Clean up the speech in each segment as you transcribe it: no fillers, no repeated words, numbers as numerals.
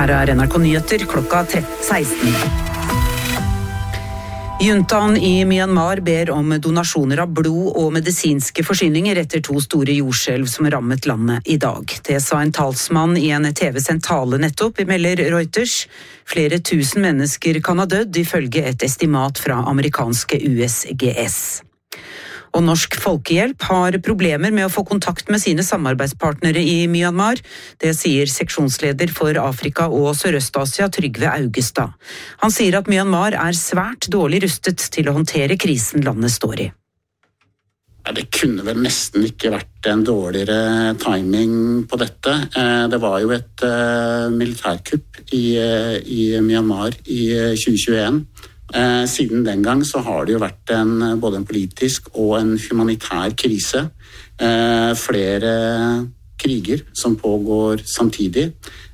Her NRK Nyheter klokka 16. Juntaen i Myanmar ber om donasjoner av blod og medisinske forsyninger etter 2 store jordskjelv som rammet landet i dag. Det sa en talsmann i en TV-sendt tale nettopp, melder Reuters. Flere tusen mennesker kan ha dødd, ifølge et estimat fra amerikanske USGS. Og Norsk Folkehjelp har problemer med å få kontakt med sine samarbeidspartnere i Myanmar. Det sier seksjonsleder for Afrika og Sørøst-Asia, Trygve Augestad. Han sier at Myanmar er svært dårlig rustet til å håndtere krisen landet står i. Ja, det kunne vel nesten ikke vært en dårligere timing på dette. Det var jo et militærkupp i Myanmar i 2021. Siden den gang så har det jo vært både en politisk og en humanitær krise. Flere kriger som pågår samtidig.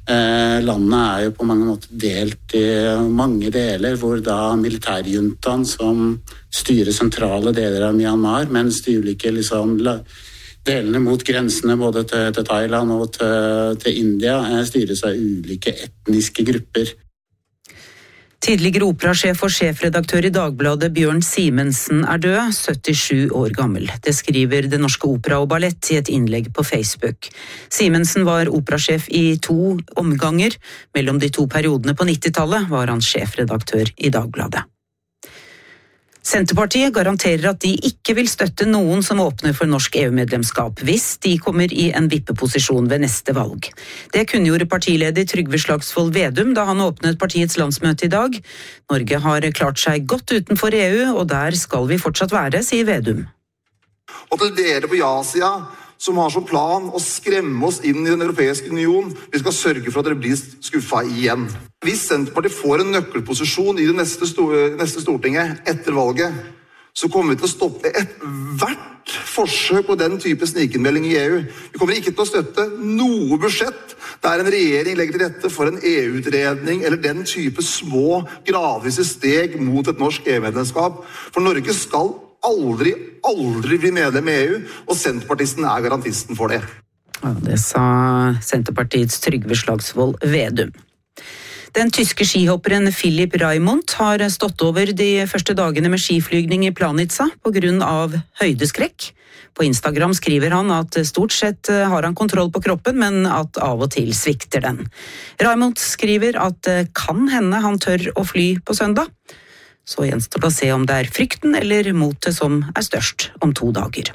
Landet er jo på mange måter delt i mange deler, hvor da militærjuntaen som styrer sentrale deler av Myanmar, mens de ulike delene mot grensene både til Thailand og til India styres av ulike etniske grupper. Tidligere operasjef og sjefredaktør i Dagbladet Bjørn Simensen er død, 77 år gammel. Det skriver Det Norske Opera og Ballett i et innlegg på Facebook. Simensen var operasjef i 2 omganger. Mellom de 2 periodene på 90-tallet var han sjefredaktør i Dagbladet. Senterpartiet garanterer at de ikke vil støtte noen som åpner for norsk EU-medlemskap, hvis de kommer i en vippeposisjon ved neste valg. Det kunngjorde partileder Trygve Slagsvold Vedum da han åpnet partiets landsmøte i dag. Norge har klart seg godt utenfor EU, og der skal vi fortsatt være, sier Vedum. Og til dere på ja-sida, som har som plan å skremme oss inn i den europeiske union, vi skal sørge for at dere blir skuffet igjen. Hvis Senterpartiet får en nøkkelposisjon i det neste Stortinget etter valget, så kommer vi til å stoppe hvert forsøk på den type snikinnmelding i EU. Vi kommer ikke til å støtte noe budsjett der en regjering legger til rette for en EU-utredning eller den type små, gradvise steg mot et norsk EU-medlemskap. For Norge skal aldri bli medlem i EU, og Senterpartisten er garantisten for det. Ja, det sa Senterpartiets Trygve Slagsvold Vedum. Den tyske skihopperen Philipp Raimund har stått over de første dagene med skiflygning i Planica på grunn av høydeskrekk. På Instagram skriver han at stort sett har han kontroll på kroppen, men at av og til svikter den. Raimund skriver at kan hende han tør å fly på søndag. Så gjenstår det å se om det er frykten eller motet som er størst om 2 dager.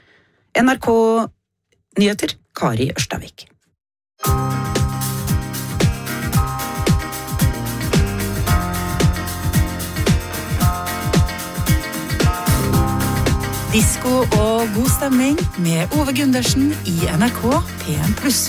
NRK Nyheter, Kari Ørstavik. Disko og god stemning med Ove Gundersen i NRK P1+.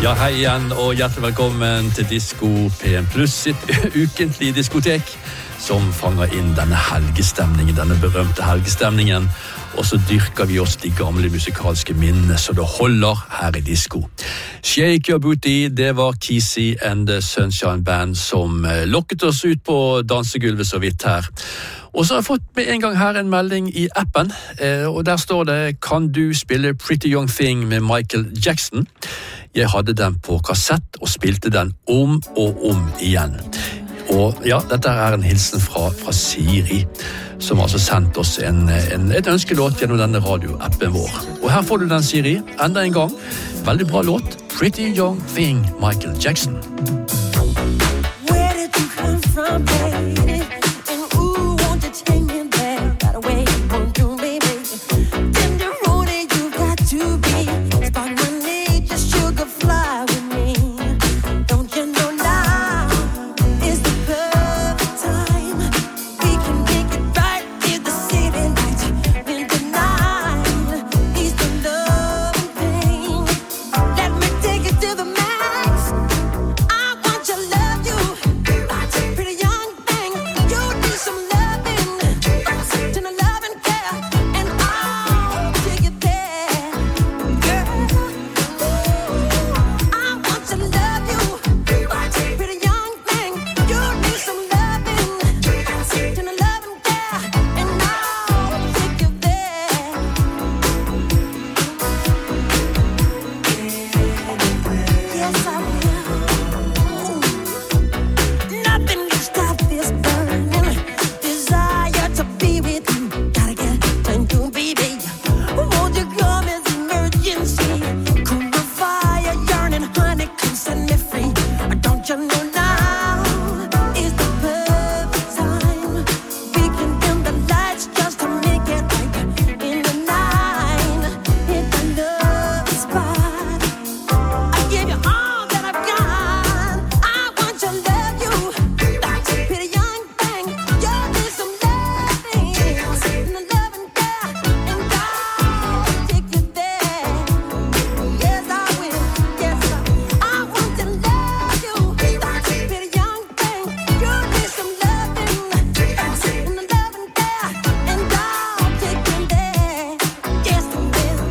Ja, hei igjen, og hjertelig velkommen til Disko P1 Plus sitt ukentlige diskotek, som fanger inn denne helgestemningen, denne berømte helgestemningen, og så dyrker vi oss de gamle musikalske minnene, så det holder her i disko. Shake Your Booty, det var Kesey and the Sunshine Band som lokket oss ut på dansegulvet så vidt her. Og så har jeg fått med en gang her en melding i appen, og der står det, kan du spille Pretty Young Thing med Michael Jackson? Jeg hadde den på kassett og spilte den om og om igjen. Og ja, dette er en hilsen fra Siri, som altså sendt oss et ønskelåt gjennom denne radioappen vår. Og her får du den, Siri, enda en gang. Veldig bra låt, Pretty Young Thing, Michael Jackson. Where did you come from, baby? And ooh, won't you take me there? Right away, won't you, baby? Tenderoni, you got to be. Spark my need, just sugar fly with me. Don't you know now is the perfect time? We can make it right in the city lights. When the night is the love and pain. Let me take it to the max. I want to love you. Pretty young thing, you need some loving. To the love and care, and I'll take it there, girl. I want to love you. Pretty young thing, you need some loving. To the love and care, and I'll take you there. Yes, I will. Nothing can stop this burning desire to be with you. Gotta get to you, baby. Won't you come as emergency? Cool my fire, yearning, honey, come set me free. Don't you know now is the perfect time? We can dim the lights just to make it right in the night. Hit the love spot. I give you all that I've got. I want to love you. Pretty young thing, you need some loving. And the love and care, and I'll take you there. Yes, I will. Yes, I want to love you. Pretty young thing, you need some loving. And the love and care, and I'll take you there. Yes, I will.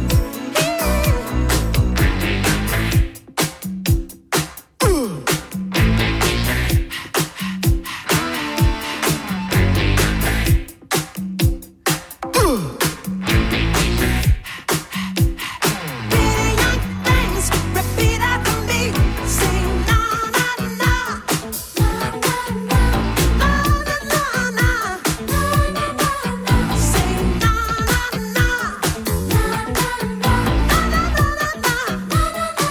Pretty young things, repeat after me. Say na na na, na na na, na na na, na na na. Say na na na, na na na.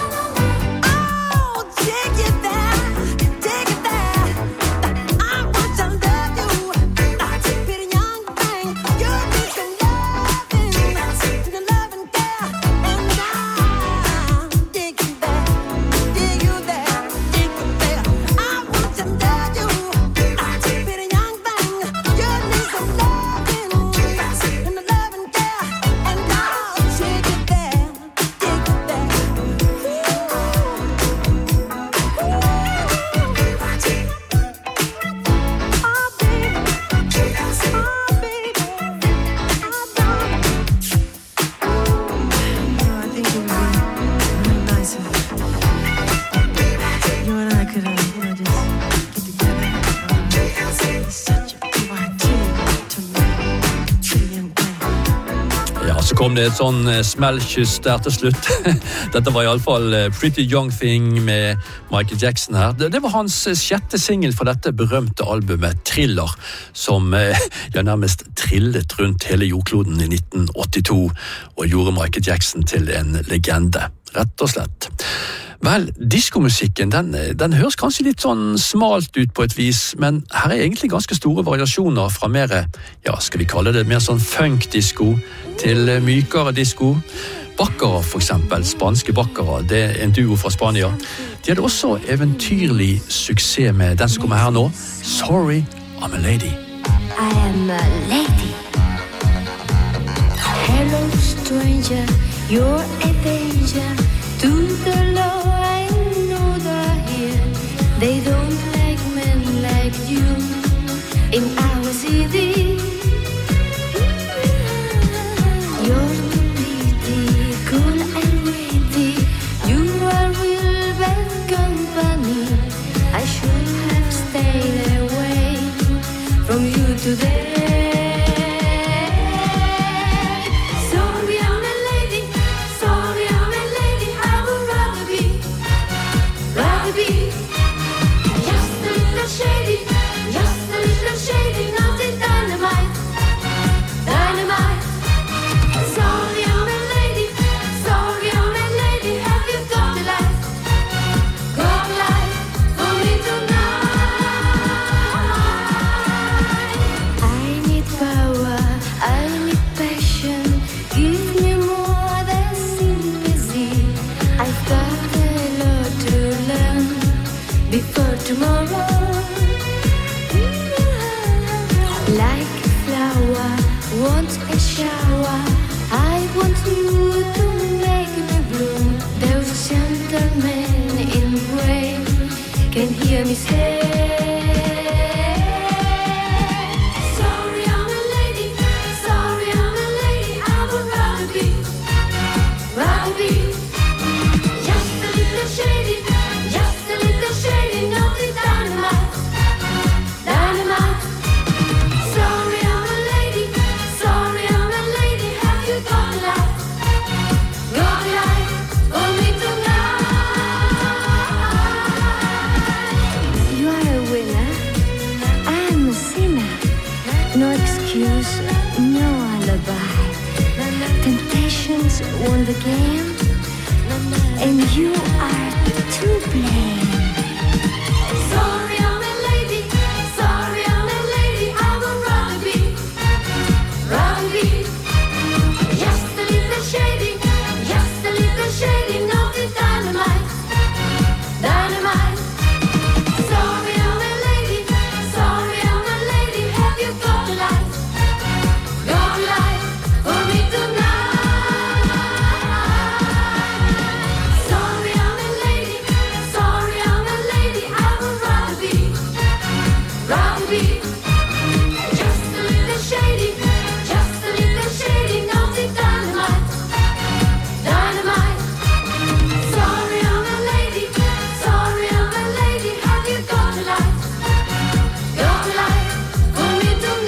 Oh, take it there, take it there. I want to love you. Pretty young thing, you need some loving. To the love and care, and I'll dig you there, dig you there, dig you there. I want to love you. Pretty young thing, you need some loving. And the love and care, and I'll dig you there, dig you there. Oh, baby. Oh, baby. I think it would be really nice if you and I could, just get together. It's such a martini to me. Pretty young thing. Ja, så kom det et sånn smellkyss der til slutt. Dette var i alle fall Pretty Young Thing med Michael Jackson her. Det var hans sjette single fra dette berømte albumet Thriller, som nærmest trillet rundt hele jordkloden i 1982 og gjorde Michael Jackson til en legende, rett og slett. Vel, diskomusikken, den høres kanskje litt sånn smalt ut på et vis, men her er egentlig ganske store variasjoner fra mer, ja, skal vi kalle det mer sånn funk-disko til mykere disko. Bakkere for eksempel, spanske bakkere, det er en duo fra Spania. De hadde også eventyrlig suksess med den som kommer her nå, Sorry, I'm a Lady. I am a lady. Hello, stranger, you're a danger to the law. today. Sorry, I'm a lady. Sorry, I'm a lady. I would rather be just a little shady, not a dynamite. Sorry, I'm a lady. Sorry, I'm a lady. Have you got a light? Got a light for me tonight. I need power, I need passion. Give me more than sympathy. I've got a lot to learn before tomorrow. Like a flower, want a shower. I want you to make me bloom. Those gentlemen in gray can hear me say, sorry, I'm a lady. Sorry, I'm a lady. I would rather be just a little shady, not a dynamite. Sorry, I'm a lady. Sorry, I'm a lady. Have you got a light? Got a light for me tonight. You are a winner. I am a sinner. No excuse, no alibi. Temptations won the game, and you are to blame. Sorry, I'm a lady. Sorry, I'm a lady. I would rather be just a little shady, not a dynamite. Sorry, I'm a lady. Sorry, I'm a lady. Have you got a light? Got a light for me tonight. Sorry, I'm a lady. Sorry, I'm a lady. I would rather be just a little shady, not a dynamite. Sorry, I'm a lady. Sorry, I'm a lady. Have you got a light? Got a light for me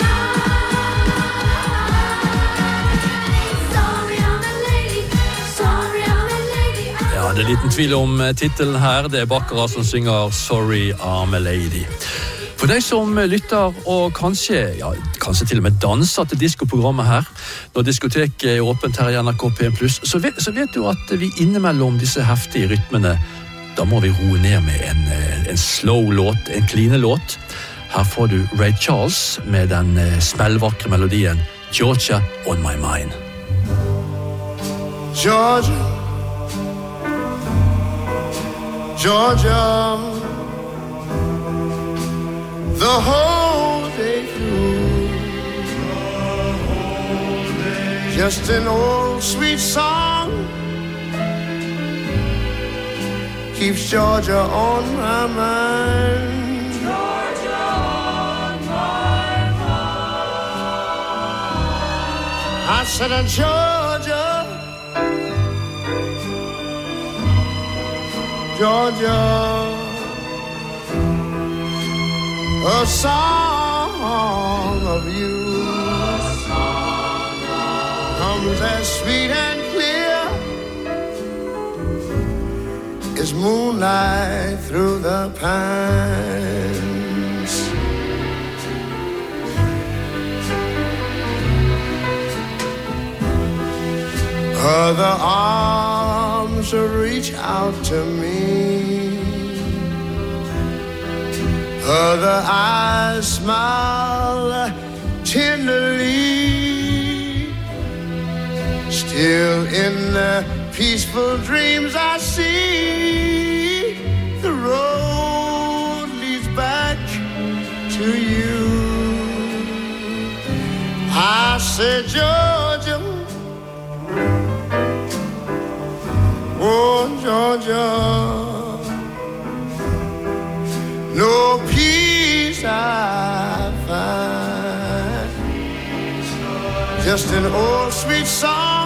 tonight. Sorry, I'm a lady. Sorry, I'm a lady. Ja, det er liten tvil om titelen her. Det er Baccarat som synger Sorry, I'm a Lady. For deg som lytter og kanskje til og med danser til diskoprogrammet her, når diskoteket er åpent her i NRK P1+, så vet du at vi innimellom disse heftige rytmene, da må vi roe ned med en slow låt, en clean låt. Her får du Ray Charles med den smellvakre melodien Georgia on my mind. Georgia, Georgia, the whole day through, just an old sweet song keeps Georgia on my mind. Georgia on my mind. I said, Georgia, Georgia, a song of you comes as sweet and clear as moonlight through the pines. Other arms reach out to me, other eyes smile tenderly. Still in the peaceful dreams I see, the road leads back to you. I said, Georgia, oh Georgia, no peace I find, just an old sweet song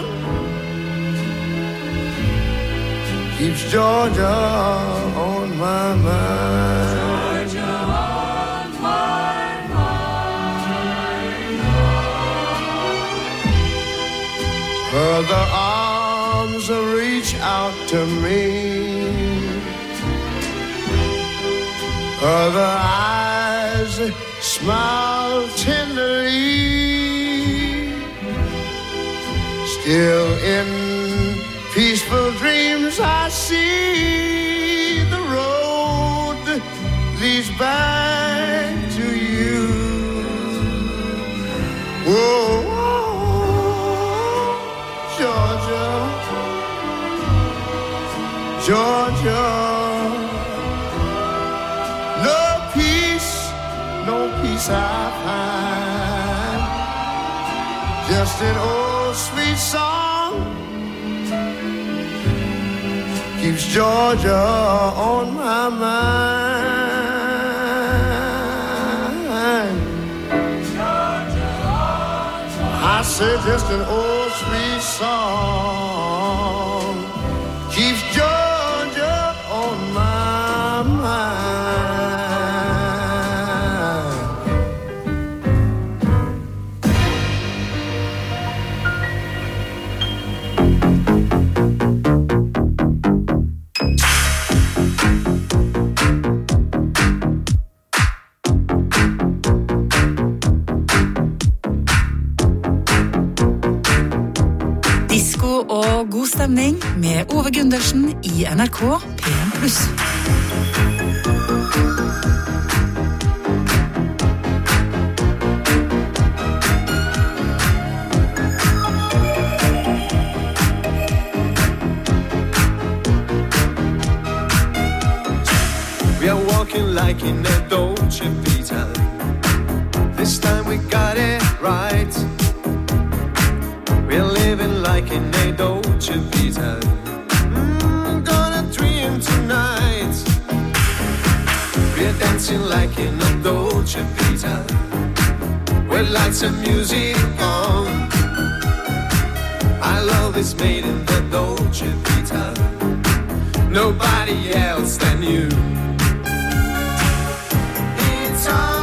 keeps Georgia on my mind. Georgia on my mind. Other arms reach out to me. Other eyes smile tenderly. Still in peaceful dreams I see the road leads back to you. Whoa, Georgia, Georgia. No peace I find. Just an old sweet song keeps Georgia on my mind. I say just an old sweet song keeps Georgia on my mind. Og god stemning med Ove Gundersen i NRK P1+. We are walking like in a Dolce Vita. This time we got it right. We're living like in a Dolce Vita. Gonna dream tonight. We're dancing like in a Dolce Vita. With lights and music on. Our love is made in the Dolce Vita. Nobody else than you. It's all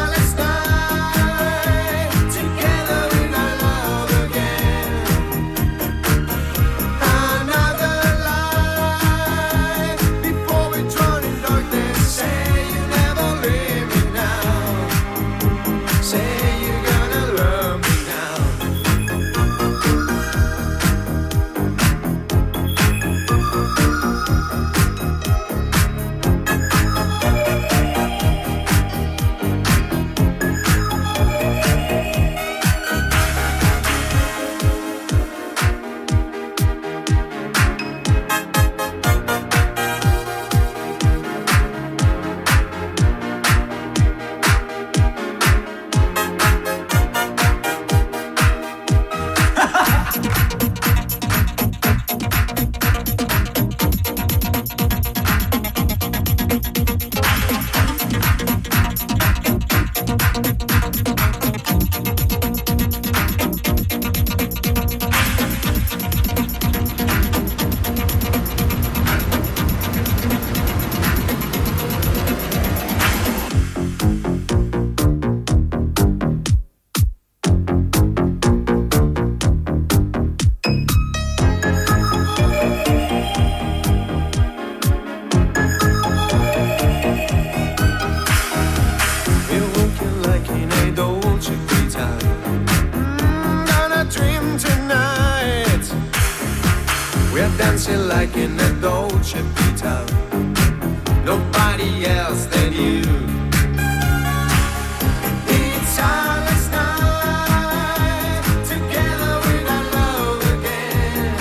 dancing like in a Dolce Vita. Nobody else than you. It's our last night together with our love again.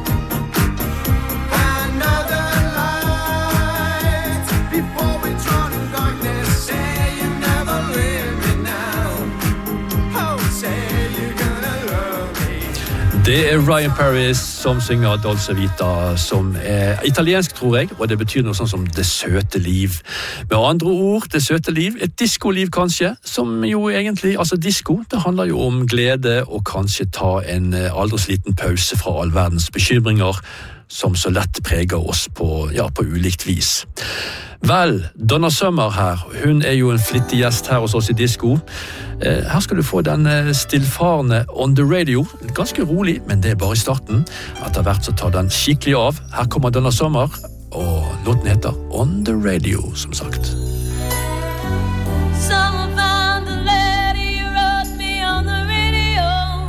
Another light before we drown in darkness. Say you never leave me now. Oh, say you're gonna love me. Det Ryan Paris som synger Dolce Vita, som italiensk, tror jeg, og det betyr noe sånn som det søte liv. Med andre ord, det søte liv, et disco-liv kanskje, som jo egentlig, altså disco, det handler jo om glede og kanskje ta en aldri sliten pause fra all verdens bekymringer, som så lett preger oss på ulikt vis. Vel, Donna Summer her, hun jo en flittig gjest her hos oss i Disko. Her skal du få den stillfarende On The Radio, ganske rolig, men det bare i starten. Etter hvert så tar den skikkelig av. Her kommer Donna Summer, og låten heter On The Radio, som sagt. Someone found the letter you wrote me on the radio,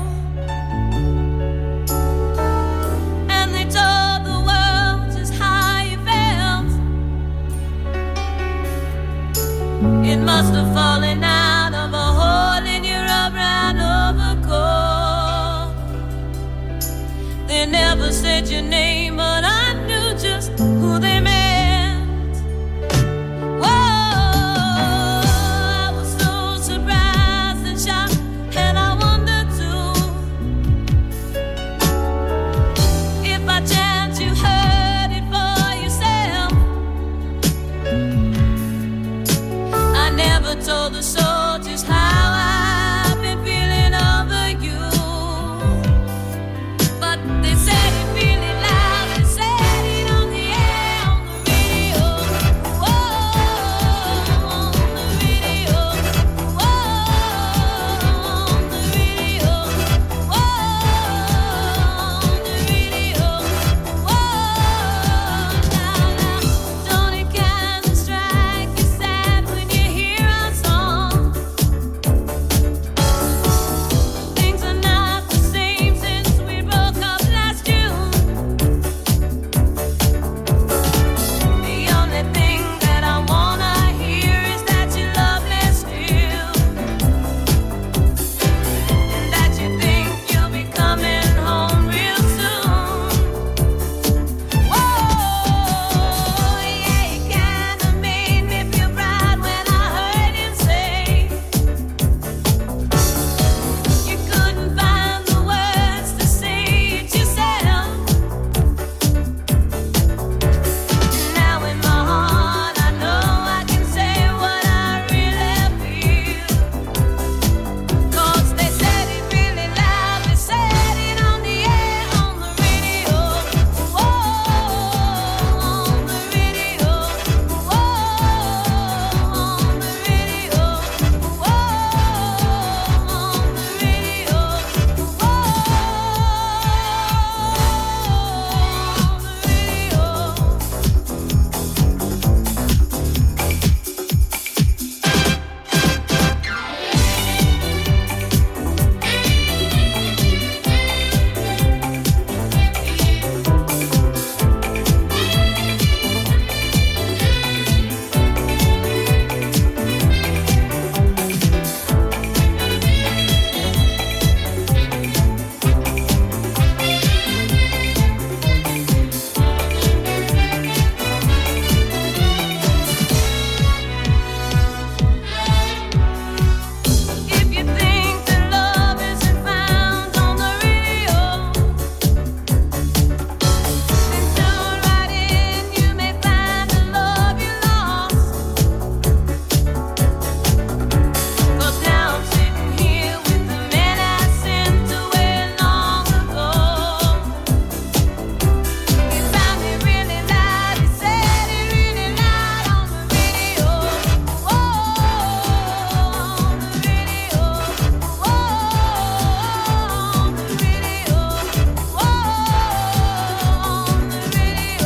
and they told the world just how you felt. It must have fallen out of a hole in your brown overcoat. They never said your name, but I knew just who they meant. Told the soldiers how I've been feeling over you, but they said it really loud. They said it on the air, on the radio. Whoa, on the radio. Whoa, on the radio. Whoa, on the radio. Whoa, now, don't it kind of strike you sad when you hear us? Things are not the same since we broke up last June. The only thing that I wanna hear is that you love me still, and that you think you'll be coming home real soon. Whoa, yeah, it kinda made me feel proud when I heard him say you couldn't find the words to say it yourself. Now in my heart I know I can say what I really feel, 'cause they said it really loud. They said it on the air, on the radio. Whoa, on the radio. Whoa, on the radio. Whoa, on the radio. Whoa, if you think that love isn't found on the radio, then tune right in. You may find the love you lost. 'Cause now I'm sitting here with the man I sent away long ago. He found it really loud. He said it really loud on the radio. Whoa, on the radio. Whoa, on the radio. Whoa, on the radio.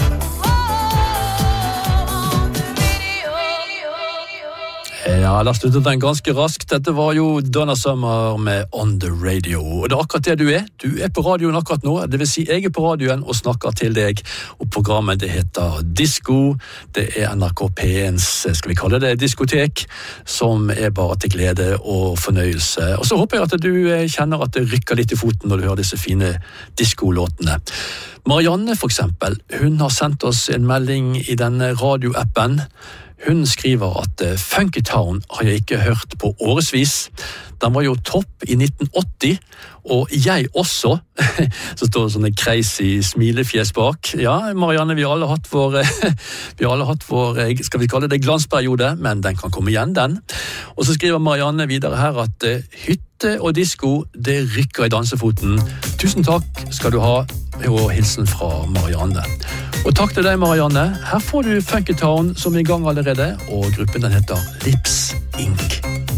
Whoa, on the radio. Ja, da sluttet den ganske raskt. Dette var jo Donna Summer med On The Radio. Og det akkurat det du Du på radioen akkurat nå, det vil si jeg på radioen og snakker til deg. Og programmet det heter Disko. Det NRK P1s, skal vi kalle det, diskotek, som bare til glede og fornøyelse. Og så håper jeg at du kjenner at det rykker litt i foten når du hører disse fine diskolåtene. Marianne for eksempel, hun har sendt oss en melding i denne radioappen. Hun skriver at Funky Town har jeg ikke hørt på årevis. Den var jo topp i 1980, og jeg også. Så står det sånne crazy smilefjes bak. Ja, Marianne, vi har alle hatt vår, skal vi kalle det glansperiode, men den kan komme igjen, den. Og så skriver Marianne videre her at hytte og disko, det rykker i dansefoten. Tusen takk skal du ha, og hilsen fra Marianne. Og takk til deg, Marianne. Her får du Funky Town som er i gang allerede, og gruppen den heter Lips Inc.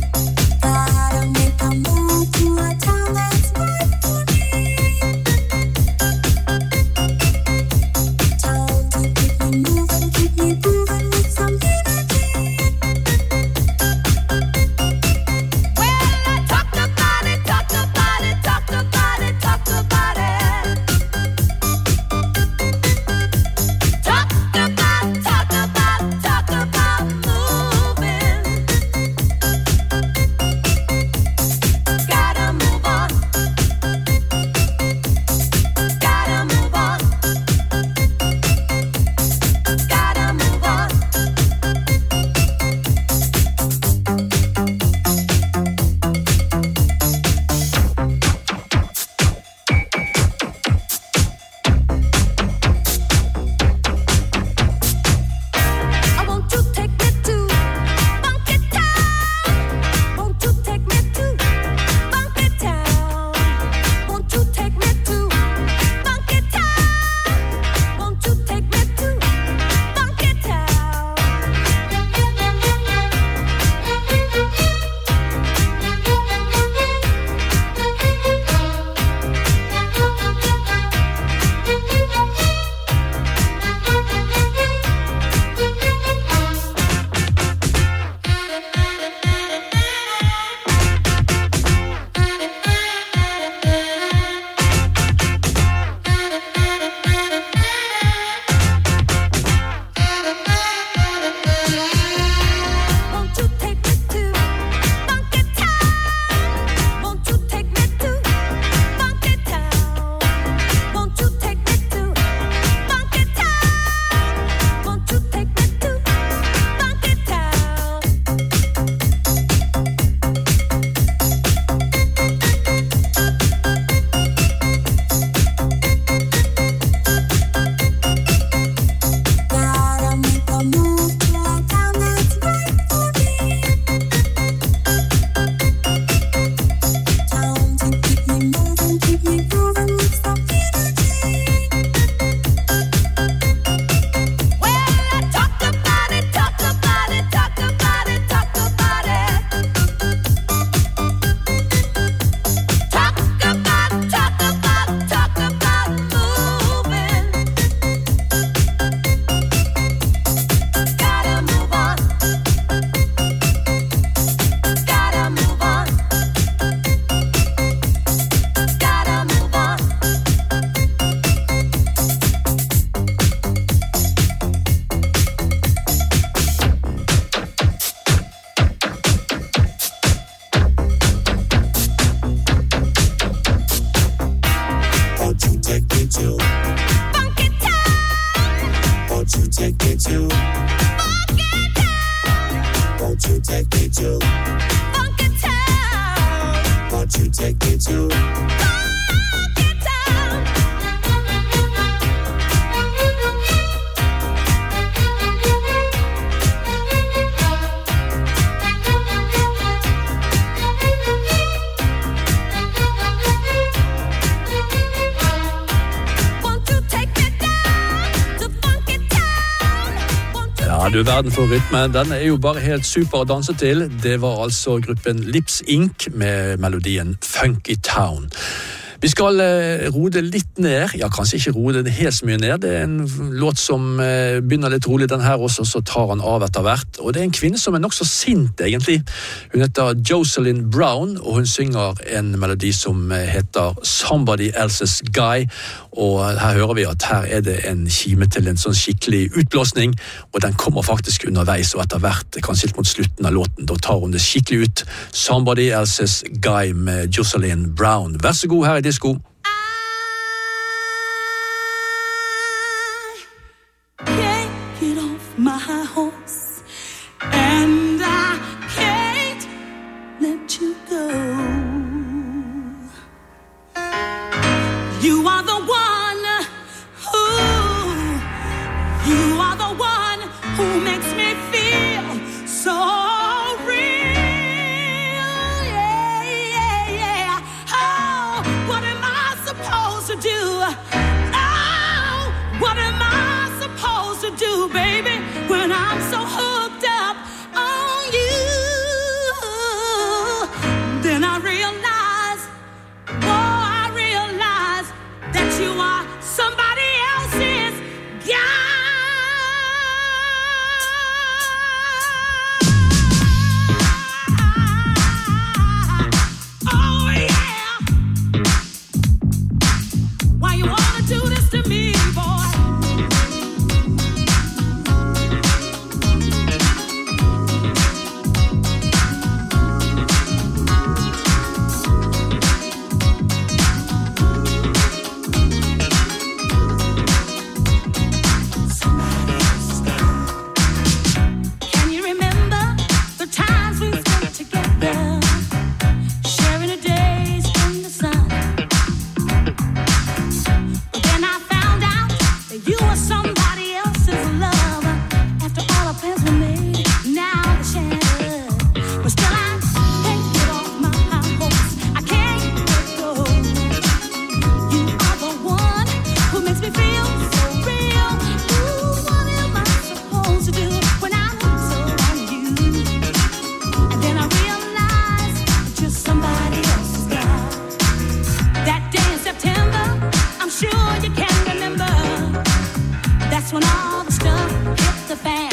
Du verden for rytme, den er jo bare helt super å danse til. Det var altså gruppen Lips Inc. med melodien Funky Town. Vi skal roe det litt ned, ja kanskje ikke roe det helt så mye ned, det er en låt som begynner litt rolig den her også, så tar han av etter hvert, og det er en kvinne som er nok så sint egentlig. Hun heter Jocelyn Brown, og hun synger en melodi som heter Somebody Else's Guy, og her hører vi at her er det en kime til en sånn skikkelig utblåsning, og den kommer faktisk underveis, og etter hvert, kanskje litt mot slutten av låten, da tar hun det skikkelig ut. Somebody Else's Guy med Jocelyn Brown. Vær så god her i Disco. Can't get off my horse, and I can't let you go. You are the one who makes me feel so real. Yeah, yeah, yeah. Oh, what am I supposed to do? to do, baby, when I'm so hooked up on you. Then I realize, I realize that you are somebody else's guy. Oh yeah. Why you wanna do this to me, boy? Can you remember the times we spent together, sharing the days in the sun? But then I found out that you were somebody else's lover. After all our plans were made, now they're shattered. But still I can't get off my high horse. I can't let go. You are the one who makes me feel so real. Ooh, what am I supposed to do when I'm so on you? And then I realized that you're somebody else's guy. That day in September, I'm sure you can remember. That's when all the stuff hit the fan.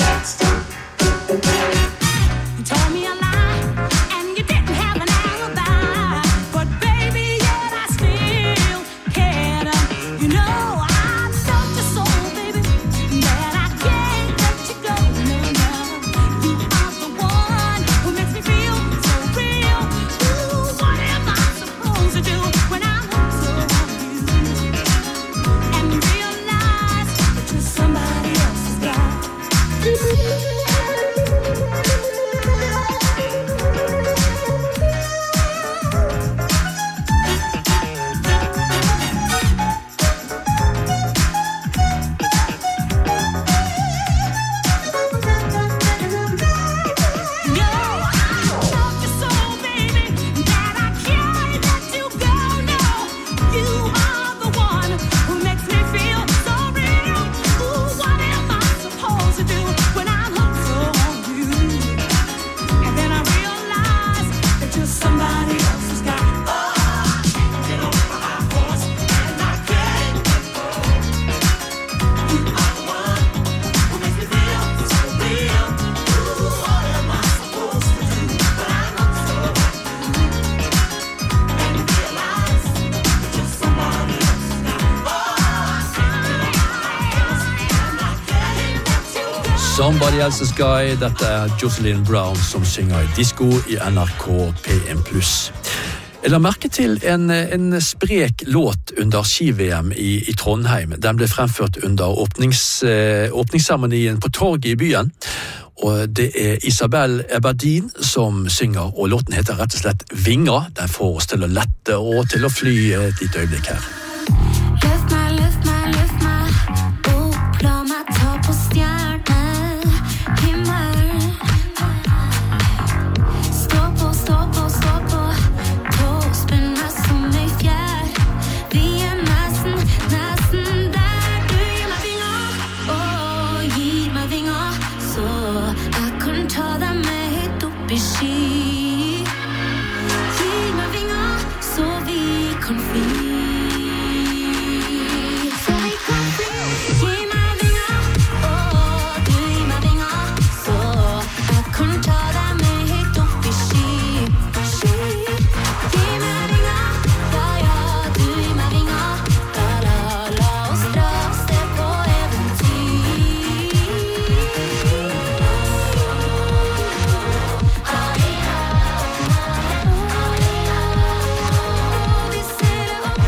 You told me a lie, and you didn't have an alibi. But baby, yet I still cared. You know I loved you so, baby, that I can't let you go. No, no. You are the one who makes me feel so real. Ooh, what am I supposed to do when I'm so on you? And realize that you're somebody else's guy. No, I love you so, baby, that I can't let you go. No, you are the one who makes me feel so real. Ooh, what am I supposed to do when I'm hooked so on you? And then I realize that you're somebody else's guy. Oh, I can't get off my high horse, and I can't let go. You are the one who makes me feel so real. Ooh, what am I supposed to do when I'm hooked so on you? And realize that you're somebody else's guy. Oh, I can't get off my high horse, and I can't let you go. Somebody Else's Guy. Dette er Jocelyn Brown som synger i Disko i NRK P1+. Jeg la merke til en sprek låt under ski-VM i Trondheim. Den ble fremført under åpningsseremonien på torget i byen. Og det er Isabel Eberdin som synger, og låten heter rett og slett Vinger. Den får oss til å lette og til å fly et lite øyeblikk her. Løft meg, løft meg, løft meg opp, la meg ta på stjernehimmel. Stå på, stå på, stå på, tåspinn meg som ei fjær. Vi er nesten, nesten der. Du gir meg vinger, gir meg vinger, så jeg kan ta deg med høyt opp i sky. Gir meg vinger, så vi kan fly. Så vi kan fly. Gi meg vinger, du gir meg vinger, så jeg kan ta deg med høyt opp i sky. Gi meg vinger, ja, du gir meg vinger. La oss dra av sted på eventyr. Vi ser det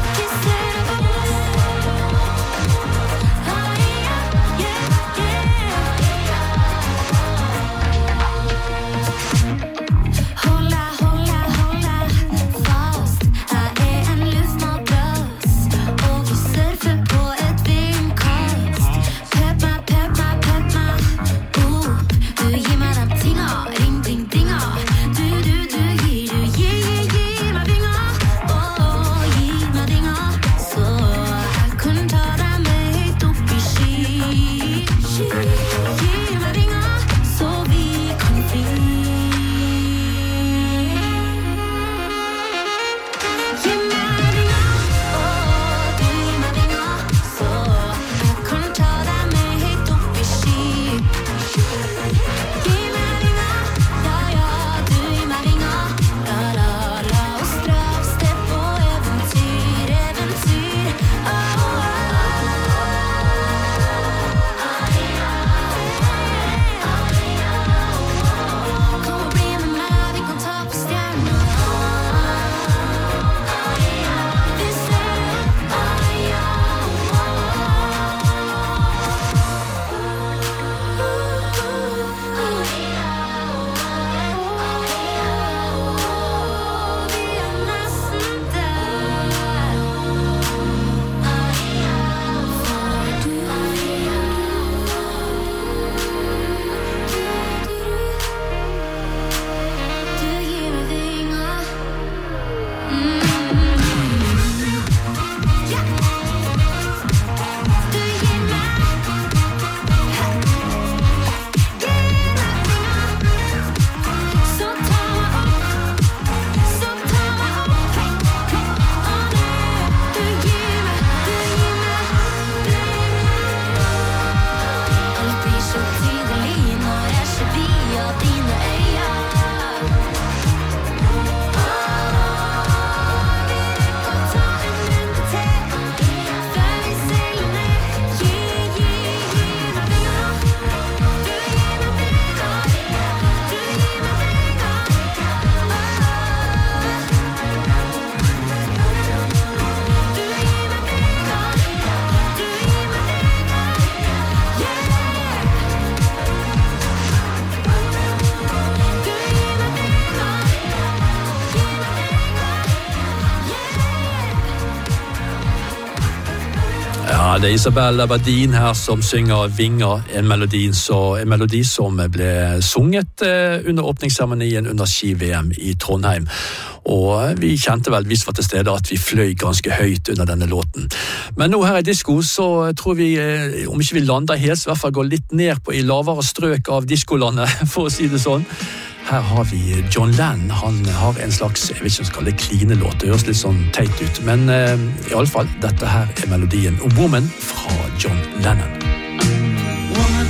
Ja, det Isabel Aberdeen her som synger Vinger, en melodi som ble sunget under åpningsseremonien under ski-VM i Trondheim. Og vi kjente vel, hvis vi var til stede, at vi fløy ganske høyt under denne låten. Men nå her i disco så tror vi, om ikke vi lander helt, så i hvert fall går litt ned på i lavere strøk av diskolandet, for å si det sånn. Her har vi John Lennon. Han har en slags, jeg vet ikke om jeg skal kalle det klinelåt, det høres litt sånn teit ut, men i alle fall, dette her melodien Woman fra John Lennon. Woman,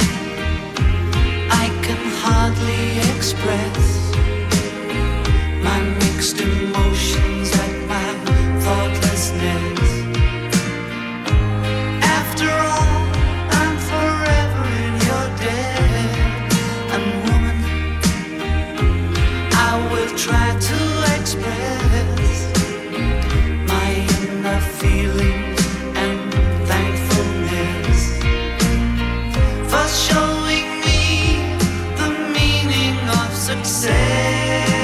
I can hardly express my mixed emotions at my thoughtlessness. After all, I'm forever in your debt. And woman, I will try to express my inner feelings and thankfulness for showing me the meaning of success.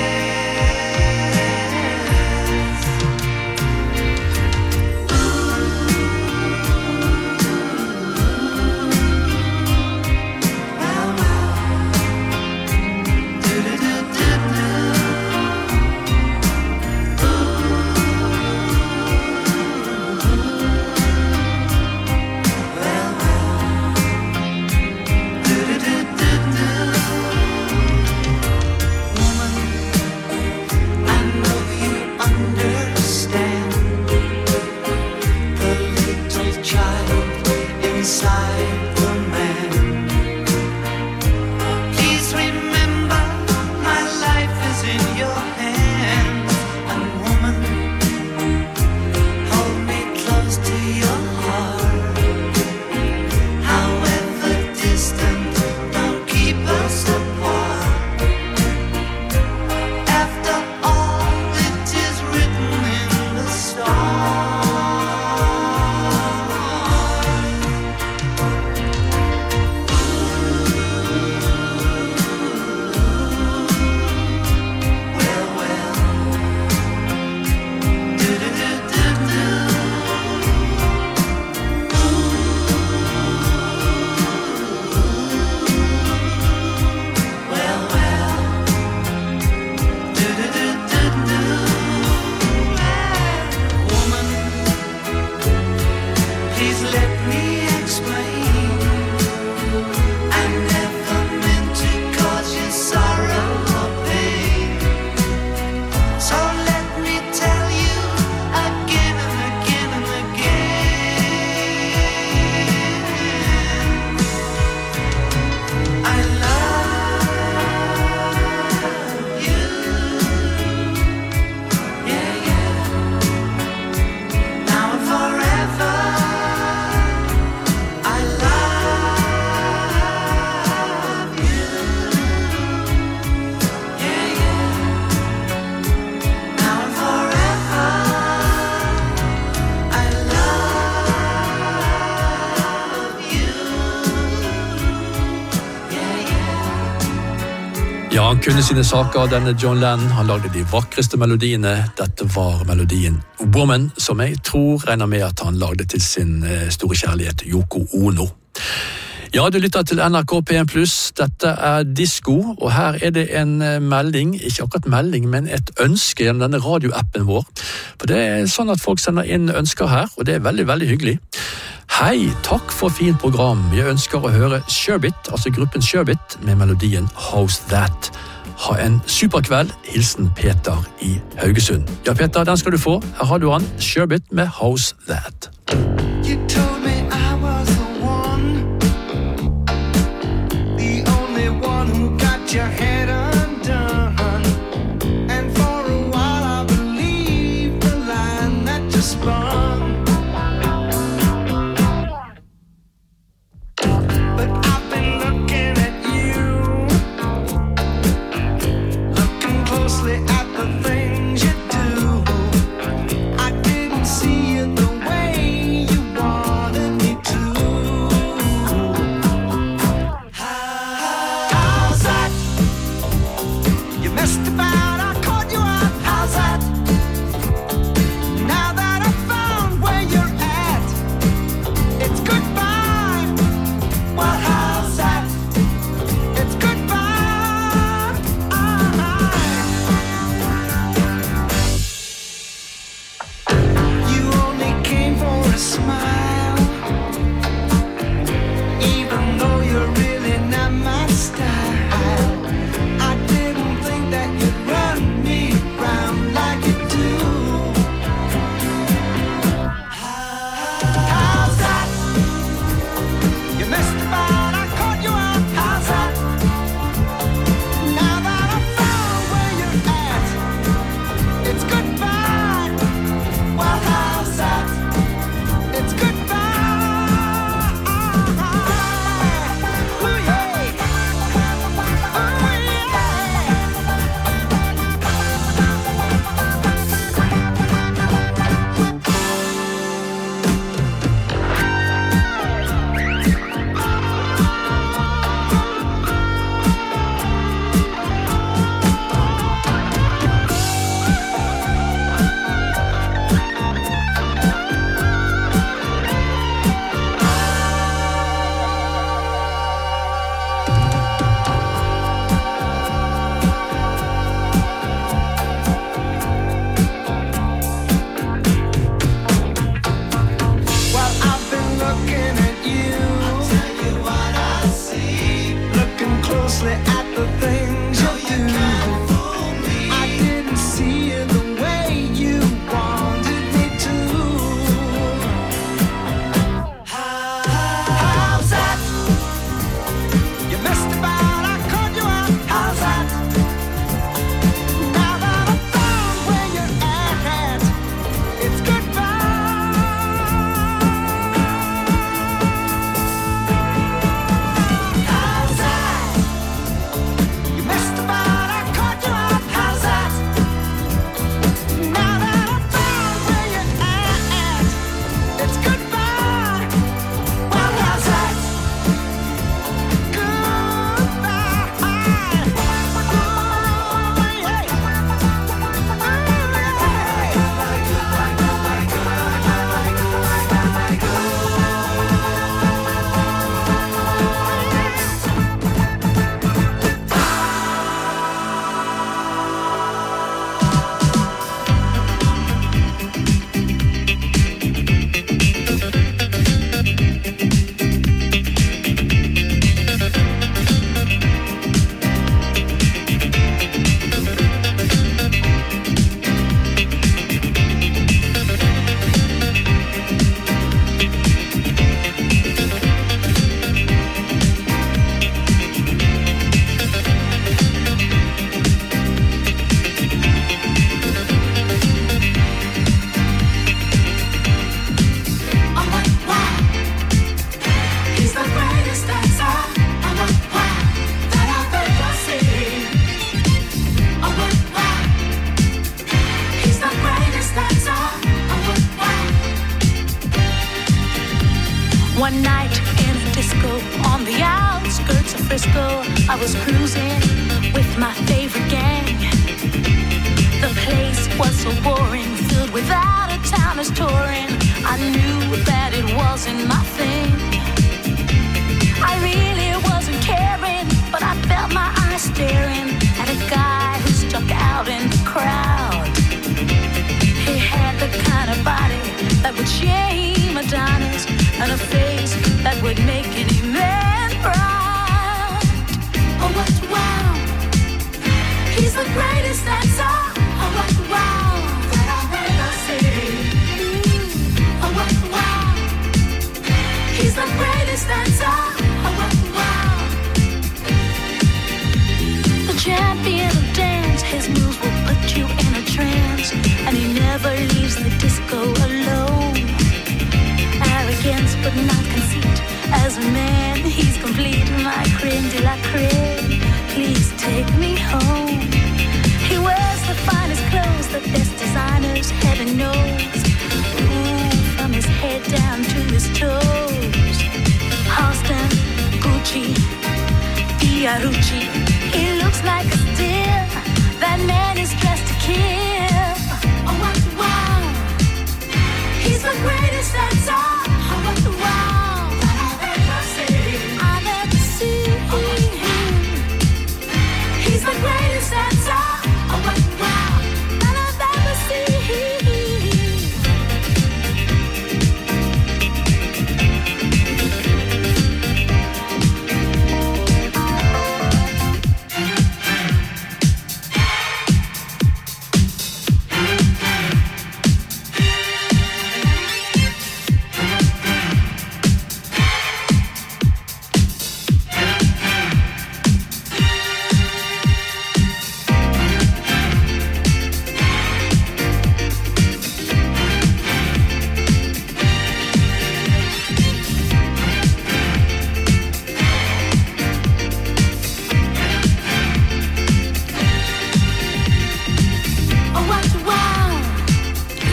Han kunne sine saker, denne John Lennon. Han lagde de vakreste melodiene. Dette var melodien Woman, som jeg tror regner med at han lagde til sin store kjærlighet Yoko Ono. Ja, du lytter til NRK P1+. Dette Disco, og her det en melding, ikke akkurat melding, men et ønske gjennom denne radioappen vår. For det sånn at folk sender inn ønsker her, og det veldig, veldig hyggelig. Hei, takk for fint program. Jeg ønsker å høre Sherbet, altså gruppen Sherbet, med melodien How's That. Ha en super kveld. Hilsen Peter i Haugesund. Ja, Peter, den skal du få. Her har du han, Sherbet med How's That. You told me I was the one, the only one who got your head undone. And for a while I believed the line that you spun. But I've been looking at you, looking closely at the things you do. I didn't see it the way you wanted me to. How's that? You only came for a smile, even though you're really not my style. I didn't think that you'd run me round like you do. How's that? You missed about, I caught you out. How's that? Now that I found where you're at, it's goodbye. Well, how's that? It's goodbye. Ooh, yeah. While I've been looking at you, I'll tell you what I see. Looking closely at the things you do. I didn't see you the way you wanted me to. How's that? You missed about, I caught you out. How's that? Now that I found where you're at, it's goodbye. How's that? You missed about, I caught you out. How's that? Now that I found where you're at, it's goodbye. Well, how's that? He's the greatest dancer, that I've ever seen. Oh, wow. He's the greatest dancer, wow. One night in a disco on the outskirts of Frisco, I was cruising with my favorite gang. The place was so boring, filled with out-of-towners touring. I knew that it wasn't my thing. I really wasn't caring, but I felt my eyes staring at a guy who stuck out in the crowd. He had the kind of body that would shame Adonis, and a face that would make any man proud. Oh, what wow. He's the greatest dancer. Oh, what wow. That I've ever seen. Oh, what wow. He's the greatest dancer. Oh, what wow. The champion of dance, his moves will put you in a trance, and he never leaves the disco alone. Arrogance but not conceit, as a man he's complete. My creme de la creme, please take me home. He wears the finest clothes, the best designers, heaven knows. Ooh, from his head down to his toes. Halston, Gucci, Fiorucci, he looks like a steal. That man is dressed to kill. Oh, what wow. He's the greatest dancer. Oh, what wow. That I've ever seen. I've ever seen him. He's the greatest dancer. Oh, what wow. That I've ever seen.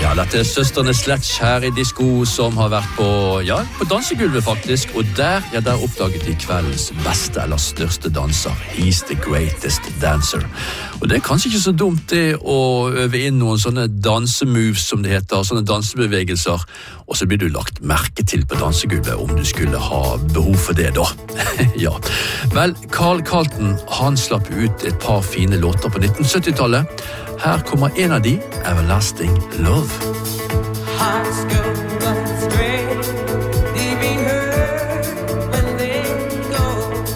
Ja, dette søstrene Sledge her I Disko som har vært på dansegulvet faktisk, og der oppdaget de kveldens beste eller største danser. He's the greatest dancer. Og det kanskje ikke så dumt det å øve inn noen sånne dansemoves som det heter, sånne dansebevegelser, og så blir du lagt merke til på dansegulvet om du skulle ha behov for det da. Ja. Vel, Carl Carlton, han slapp ut et par fine låter på 1970-tallet. Her kommer en av de, Everlasting Love. Hearts go astray, leaving her when they go.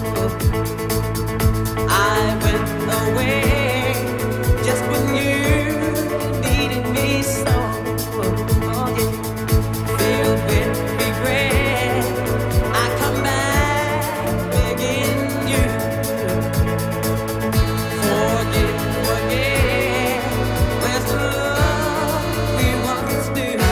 I went away just when you needed me so. Oh, yeah. Filled with regret, I come back begging you. Forget. Where's the love we once knew?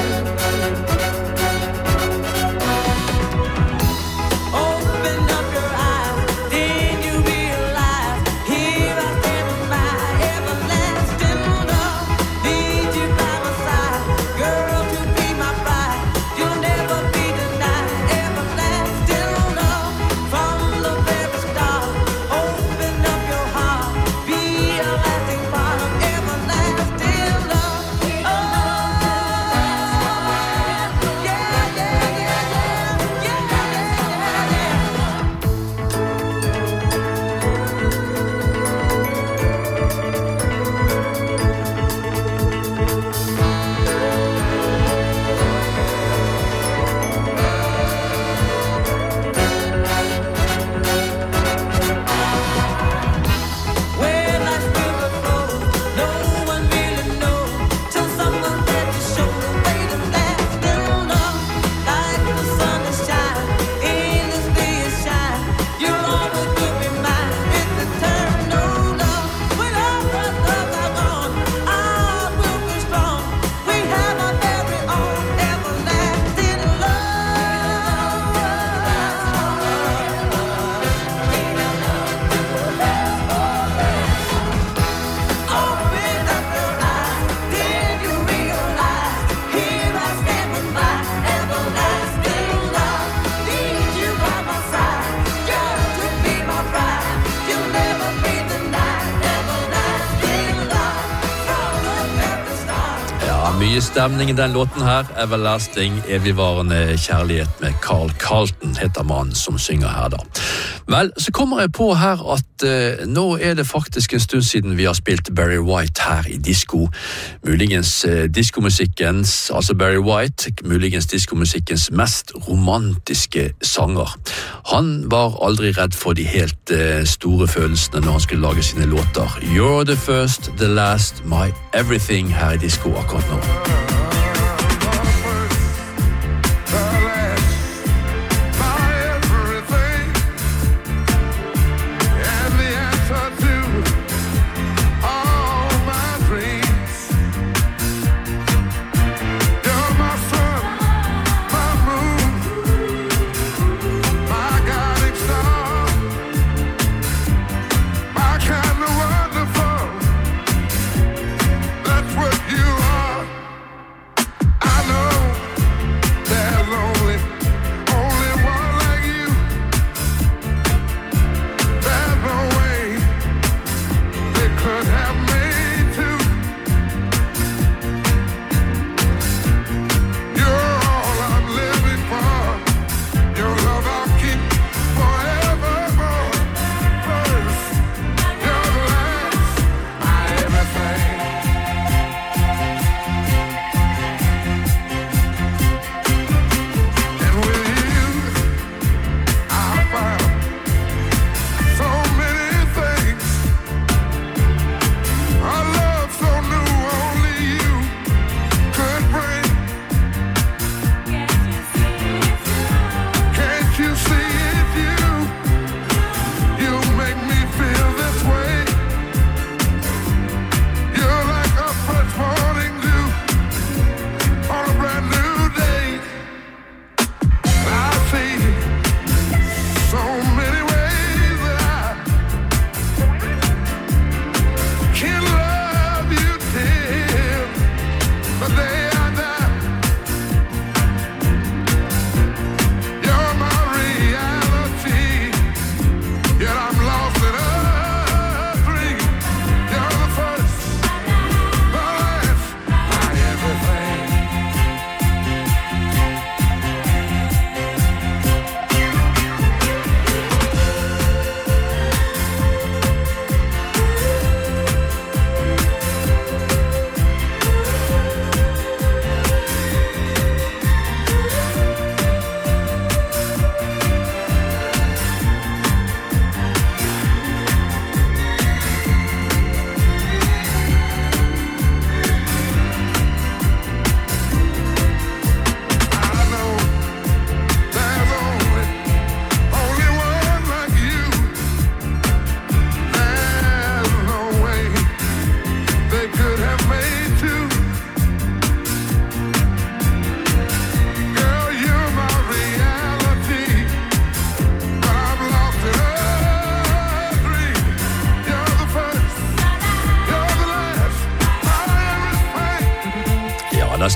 Open up your eyes, then you realize here I stand with my everlasting love. Need you by my side, girl, to be my bride. You'll never be denied. Everlasting love from the very start. Open up your heart, be a lasting part of everlasting love. Oh, yeah, yeah, yeah, yeah, yeah, yeah, yeah. Where life's river flows, no one really knows till someone had to show the way to lasting love. Like the sun that shines, endlessly it shines. You'll always be mine. It's eternal love. When all the loves are gone, ours will be strong. We have our very own everlasting love. Open up your eyes, then you realize here I stand with my everlasting love. Need you by my side, girl, to be my bride. You'll never be denied. Everlasting love from the very start. Ja, mye stemning I den låten her. Everlasting, evigvarende kjærlighet med Carl Carlton, heter mannen som synger her da. Vel, så kommer jeg på her at nå det faktisk en stund siden vi har spilt Barry White her I Disko. Muligens diskomusikkens, altså Barry White, muligens diskomusikkens mest romantiske sanger. Han var aldri redd for de helt store følelsene når han skulle lage sine låter. You're the first, the last, my everything her I Disko akkurat nå.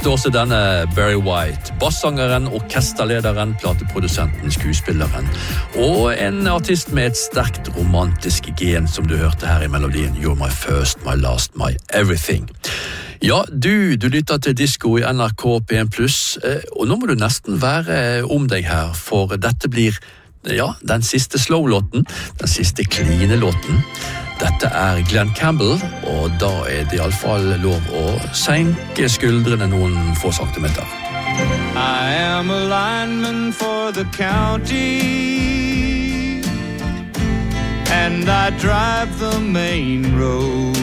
visste også denne Barry White, bassangeren, orkesterlederen, plateprodusenten, skuespilleren, og en artist med et sterkt romantisk gen, som du hørte her i melodien You're my first, my last, my everything. Ja, du lytter til Disko i NRK P1+, og nå må du nesten være om deg her, for dette blir den siste slow-låten, den siste kline-låten. Dette Glenn Campbell, og da det I alle fall lov å senke skuldrene noen få centimeter. I am a lineman for the county, and I drive the main road,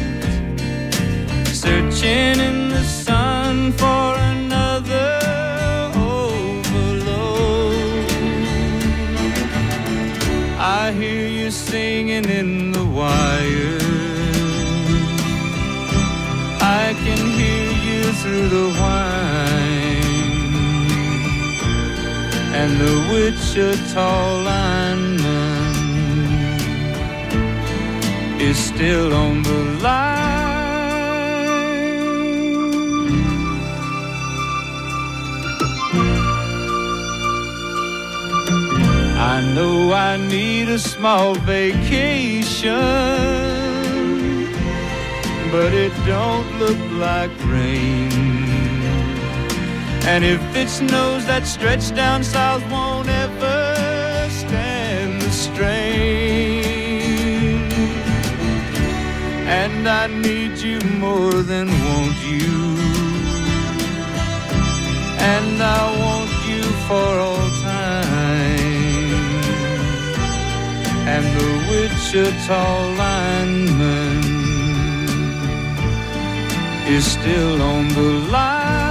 searching in the sun for another overload. I hear you singing in the wire, I can hear you through the whine, and the Wichita lineman is still on the line. I know I need a small vacation, but it don't look like rain. And if it snows, that stretch down south won't ever stand the strain. And I need you more than want you, and I want you for all time. And the Wichita lineman is still on the line.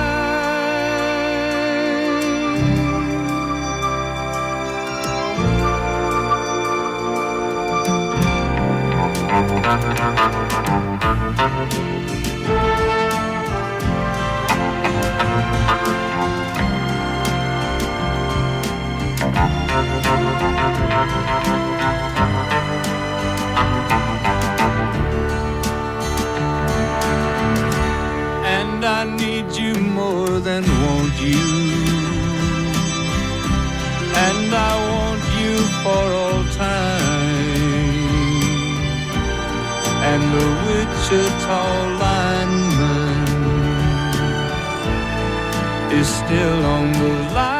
And I need you more than want you, and I want you for all time. And the Wichita lineman is still on the line.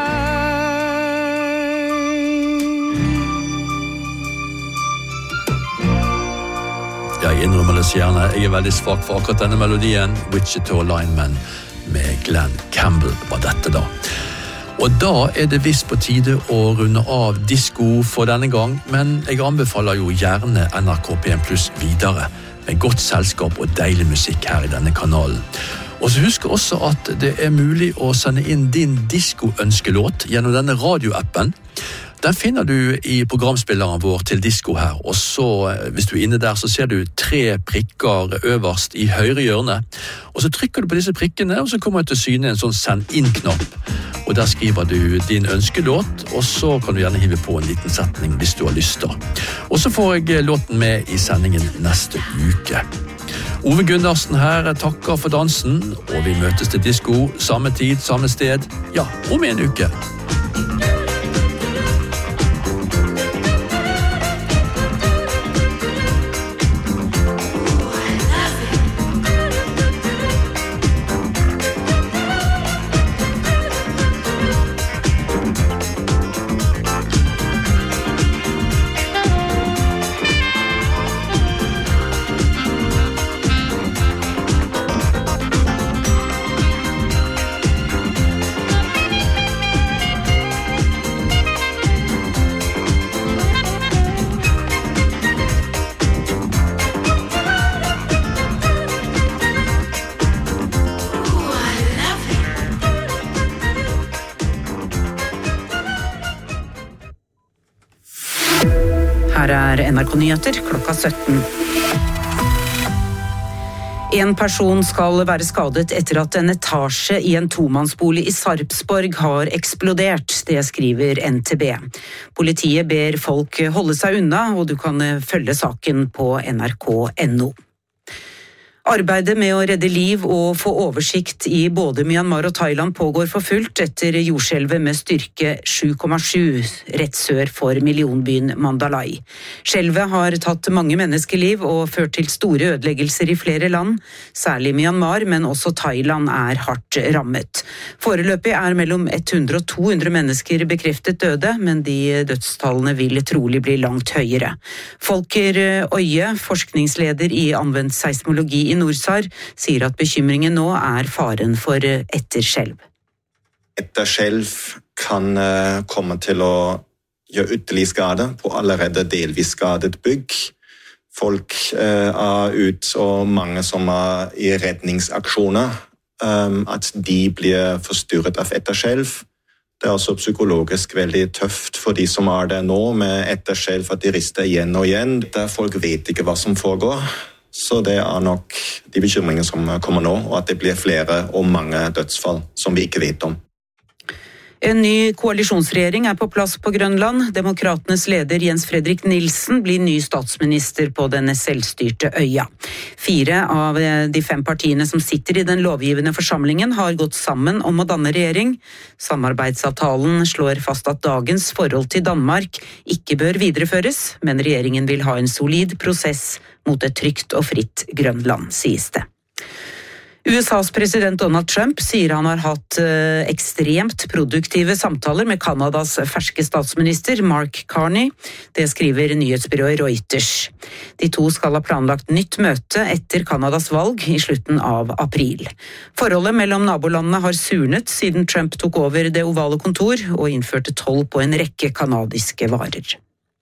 Jeg innrømmer det gjerne, jeg veldig svak for akkurat denne melodien. Wichita Lineman med Glenn Campbell var dette da. Og da det visst på tide å runde av disko for denne gang, men jeg anbefaler jo gjerne NRK P1+ videre, med godt selskap og deilig musikk her i denne kanalen. Og så husk også at det mulig å sende inn din disko-ønskelåt gjennom denne radioappen. Den finner du i programspilleren vår til disko her, og så, hvis du inne der, så ser du 3 prikker øverst i høyre hjørne, og så trykker du på disse prikkene, og så kommer det til syne en sånn send inn-knapp, og der skriver du din ønskelåt, og så kan du gjerne hive på en liten setning hvis du har lyst da. Og så får jeg låten med i sendingen neste uke. Ove Gundersen her takker for dansen, og vi møtes til disko, samme tid, samme sted, ja, om en uke. Her NRK Nyheter klokka 17. En person skal være skadet etter at en etasje i en tomannsbolig i Sarpsborg har eksplodert, det skriver NTB. Politiet ber folk holde seg unna, og du kan følge saken på nrk.no. Arbeidet med å redde liv og få oversikt i både Myanmar og Thailand pågår for fullt etter jordskjelvet med styrke 7,7 rett sør for millionbyen Mandalay. Skjelvet har tatt mange menneskeliv og ført til store ødeleggelser i flere land, særlig Myanmar, men også Thailand er hardt rammet. Foreløpig er mellom 100 og 200 mennesker bekreftet døde, men de dødstallene vil trolig bli langt høyere. Volker Øye, forskningsleder i anvendt seismologi i Norsar, sier at bekymringen nå er faren for etterskjelv. Etterskjelv kan komme til å gjøre ytterligere skade på allerede delvis skadet bygg. Folk er ut, og mange som er i redningsaksjoner, at de blir forstyrret av etterskjelv. Det er også psykologisk veldig tøft for de som er der nå med etterskjelv, at de rister igjen og igjen. Der folk vet ikke hva som foregår. Så det er nok de bekymringene som kommer nå, og at det blir flere og mange dødsfall som vi ikke vet om. En ny koalisjonsregjering er på plass på Grønland. Demokratenes leder Jens Fredrik Nielsen blir ny statsminister på denne selvstyrte øya. 4 av de 5 partiene som sitter i den lovgivende forsamlingen har gått sammen om å danne regjering. Samarbeidsavtalen slår fast at dagens forhold til Danmark ikke bør videreføres, men regjeringen vil ha en solid prosess mot et trygt og fritt Grønland, sies det. USAs president Donald Trump sier han har hatt ekstremt produktive samtaler med Kanadas ferske statsminister Mark Carney. Det skriver nyhetsbyrået Reuters. De to skal ha planlagt nytt møte etter Kanadas valg i slutten av april. Forholdet mellom nabolandene har surnet siden Trump tok over det ovale kontor og innførte toll på en rekke kanadiske varer.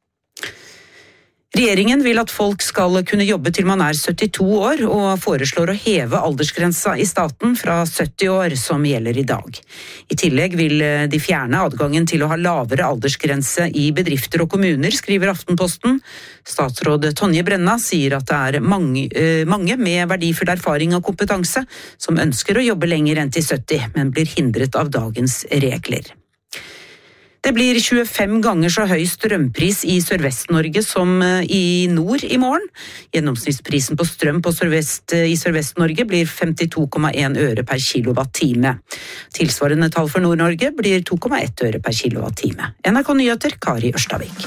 Regjeringen vil at folk skal kunne jobbe til man er 72 år, og foreslår å heve aldersgrensa i staten fra 70 år, som gjelder i dag. I tillegg vil de fjerne adgangen til å ha lavere aldersgrense i bedrifter og kommuner, skriver Aftenposten. Statsråd Tonje Brenna sier at det er mange med verdifull erfaring og kompetanse som ønsker å jobbe lenger enn til 70, men blir hindret av dagens regler. Det blir 25 ganger så høy strømpris i Sørvest-Norge som i nord i morgen. Gjennomsnittsprisen på strøm i Sørvest-Norge blir 52,1 øre per kilowattime. Tilsvarende tall for Nord-Norge blir 2,1 øre per kilowattime. NRK Nyheter, Kari Ørstavik.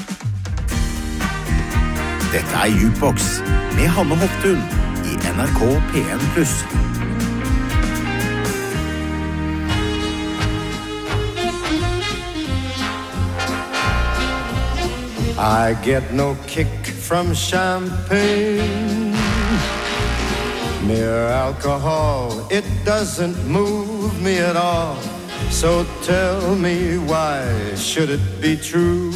Dette er Jukebox med Hanne Hoftun i NRK P1+. I get no kick from champagne. Mere alcohol, it doesn't move me at all. So tell me, why should it be true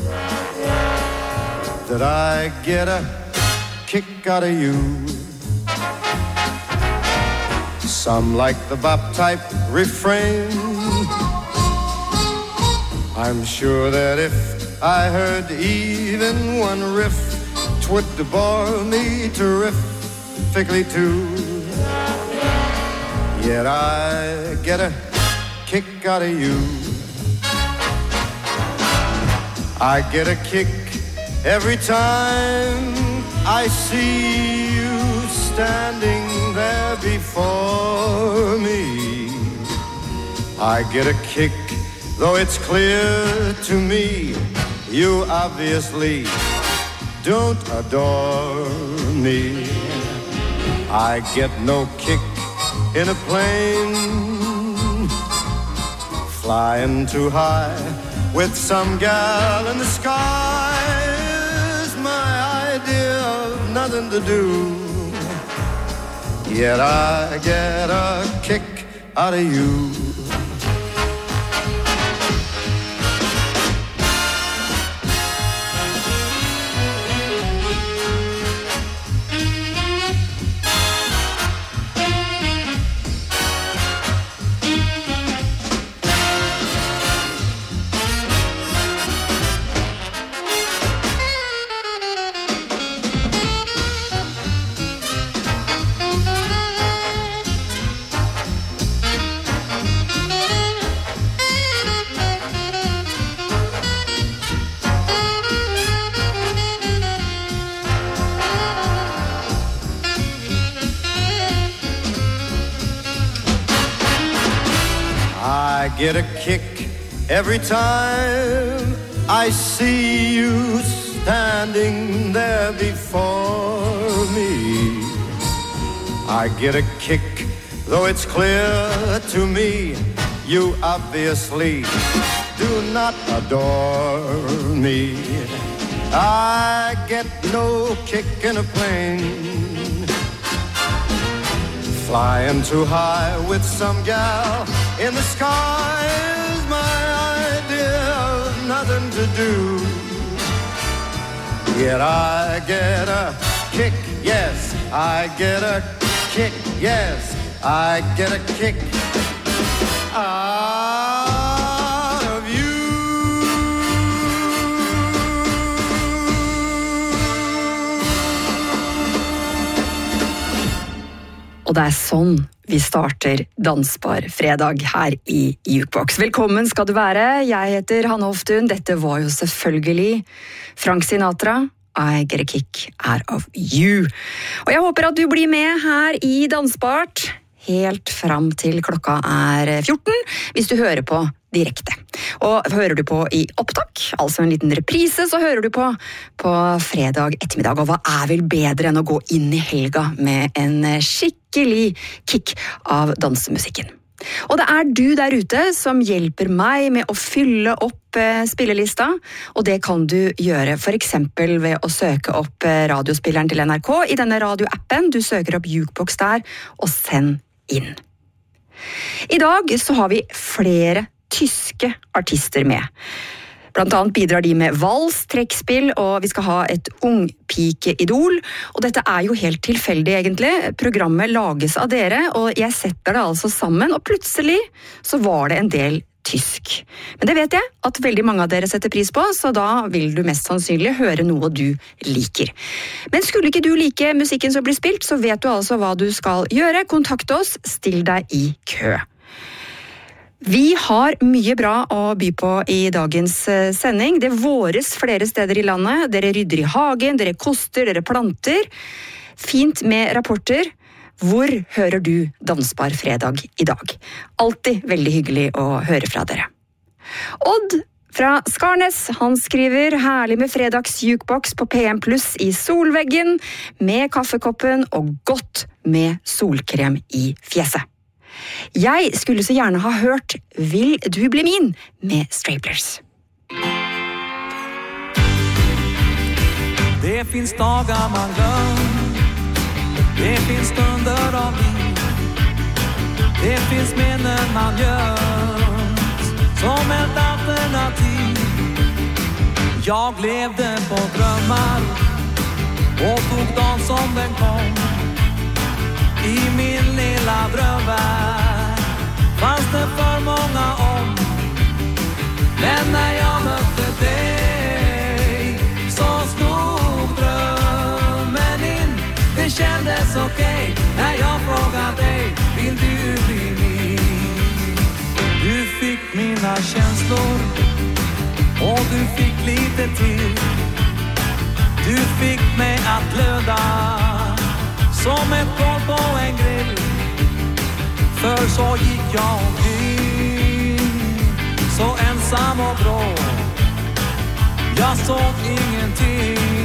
that I get a kick out of you? Some like the bop type refrain. I'm sure that if I heard even one riff, 'twould bore me terrifically too. Yet I get a kick out of you. I get a kick every time I see you standing there before me. I get a kick, though it's clear to me you obviously don't adore me. I get no kick in a plane flying too high with some gal in the sky. Is my idea of nothing to do. Yet I get a kick out of you. I get a kick every time I see you standing there before me. I get a kick, though it's clear to me you obviously do not adore me. I get no kick in a plane, flying too high with some gal in the sky is my idea of nothing to do. Yet I get a kick, yes, I get a kick, yes, I get a kick out of you. Og det sånn vi starter Dansbar fredag her i Jukebox. Velkommen skal du være. Jeg heter Hanne Hoftun. Dette var jo selvfølgelig Frank Sinatra. I get a kick out of you. Og jeg håper at du blir med her i Dansbart helt fram til klokka 14, hvis du hører på direkte. Og hører du på i opptak, altså en liten reprise, så hører du på fredag ettermiddag. Og hva vel bedre enn å gå inn i helga med en skikkelig kick av dansemusikken. Og det du der ute som hjelper meg med å fylle opp spillelista, og det kan du gjøre for eksempel ved å søke opp radiospilleren til NRK i denne radioappen. Du søker opp Jukebox der, og send inn. I dag så har vi flere tyske artister med. Blant annet bidrar de med vals, trekkspill, og vi skal ha et ungpikeidol. Og dette jo helt tilfeldig egentlig. Programmet lages av dere, og jeg setter det altså sammen, og plutselig så var det en del tysk. Men det vet jeg at veldig mange av dere setter pris på, så da vil du mest sannsynlig høre noe du liker. Men skulle ikke du like musikken som blir spilt, så vet du altså hva du skal gjøre. Kontakt oss, still deg i kø. Vi har mye bra å by på i dagens sending. Det våres flere steder i landet. Dere rydder i hagen, dere koster, dere planter. Fint med rapporter. Hvor hører du Dansbar fredag i dag? Alltid veldig hyggelig å høre fra dere. Odd fra Skarnes, han skriver herlig med fredags jukebox på PM Plus i solveggen, med kaffekoppen og godt med solkrem i fjeset. Jeg skulle så gjerne ha hørt Vil du bli min med Straplers. Det finns dagar man glömt, det finns stunder av liv, det finns minnen man gömt som ett alternativ. Jag levde på drömmar och tog dagen som den kom. I min lilla drömvärld fanns det för många om. Men när jag mötte dig så slog drömmen in. Det kändes okej när jag frågade dig, vill du bli min? Du fick mina känslor och du fick lite till. Du fick mig att glöda som ett kol på en grill. För så gick jag omkring, så ensam och grå. Jag såg ingenting